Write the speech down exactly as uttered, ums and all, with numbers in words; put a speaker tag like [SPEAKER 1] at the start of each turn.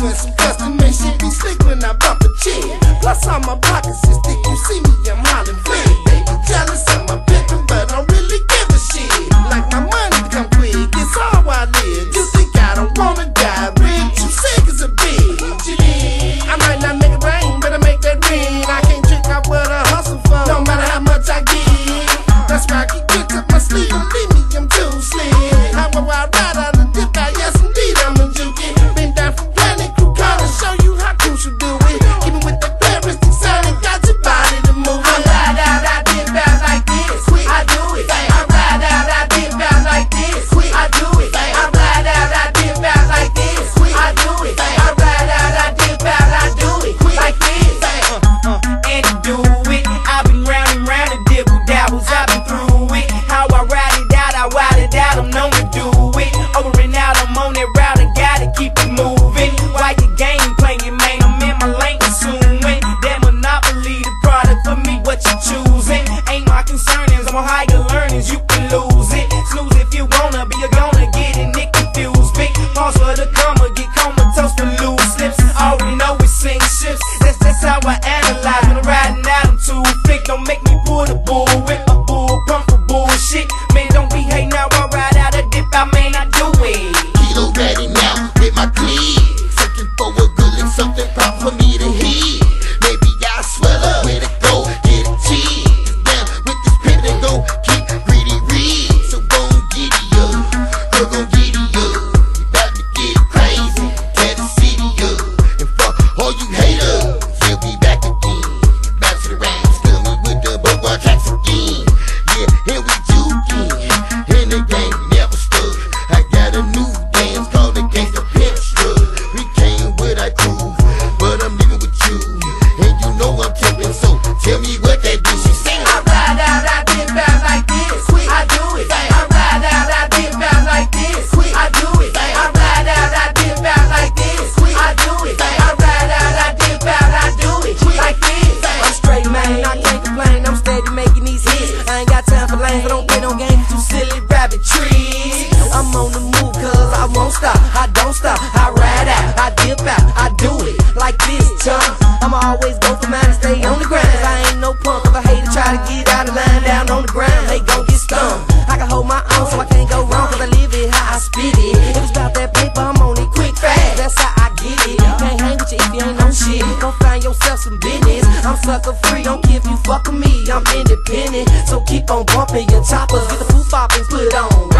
[SPEAKER 1] and some custom made shit be slick when I bump a chin. Plus all my pockets is thick, you see me, I'm hollering flick. They be jealous of my pimpin', but I don't really give a shit. Like my money to come quick, it's all I live. You think I don't wanna die rich? You sick as a bitch. I might not make it rain, but I make that rain. I can't trick out what I hustle for, no matter how much I get. That's why I keep tricks up my sleeve. Don't leave me, I'm too slick. How about I ride out the dip out? Yes, indeed, I'm a juke. Been down from Planet Crew, call and show you how crucial do it. Even with the claristic sound, it got your body to move. I ride out, I dip out like this. I do it. I ride out, I dip out like this. I do it. I ride out, I dip out like this. I do it. I ride out, I dip out, I do it like this.
[SPEAKER 2] Uh, uh, and do it. I've been round and round and dibble dabbles. I've been through it. How I ride it out, I ride it out. I'm known to do it. Over and out, I'm on that route and gotta keep it moving. Why your game playing, man? I'm in my lane consuming. That monopoly, the product for me, what you choosing? Ain't my concern is I'm on higher learnings, you can lose it. Snooze if you wanna be, you're gonna get it, Nick confused. Big pause for the comma, get comatose for loose slips. Already know it sink ships. That's that's how I analyze when I'm riding out. I'm too thick, don't make me pull the bull whip a bull pump for bullshit. Man, don't be hating now. I ride out a dip, I may not do it.
[SPEAKER 3] Kilo ready now with my clip. Searching for a good lick, something proper for me to hit. Maybe I'll swell up, where to go, get a cheese. Down with this pivot and go, keep greedy read. So gon' giddy up, we're gon' giddy up. We bout to get crazy, tear the city up. And fuck all you haters, he'll be back again. Back to the ranks, fill me with the boy tracks again. Yeah, here we jukin', in the game we never stuck. I got a new dance called the Gangsta Pimp Struck. We came with our groove, but I'm leaving with you. And you know I'm tipping, so tell me what that do. She say
[SPEAKER 1] I ride out, I dip out like this. I do it. I ride out, I dip out like this. I do it. I ride out, I dip out like this. I do it. I ride out, I dip out, I do it like this.
[SPEAKER 2] I'm straight, man, I can't complain. I'm steady making these hits. I ain't got time for lanes, I don't play no games, too silly rabbit trees. I'm on the move cause I won't stop, I don't stop. I ride out, I dip out, I do it like this, chum. I'ma always go for mine and stay on the grind. Cause I ain't no punk of a hater, try to get out of line down on the ground. They gon' get stung. I can hold my own so I can't go wrong. Cause I live it how I spit it. If it's about that paper, I'm on it quick fast. That's how I get it. Can't hang with you if you ain't no shit. Go find yourself some business. I'm sucker free, don't care if you fuck with me. I'm independent, so keep on bumping your choppers. Get the poop poppins, put it on.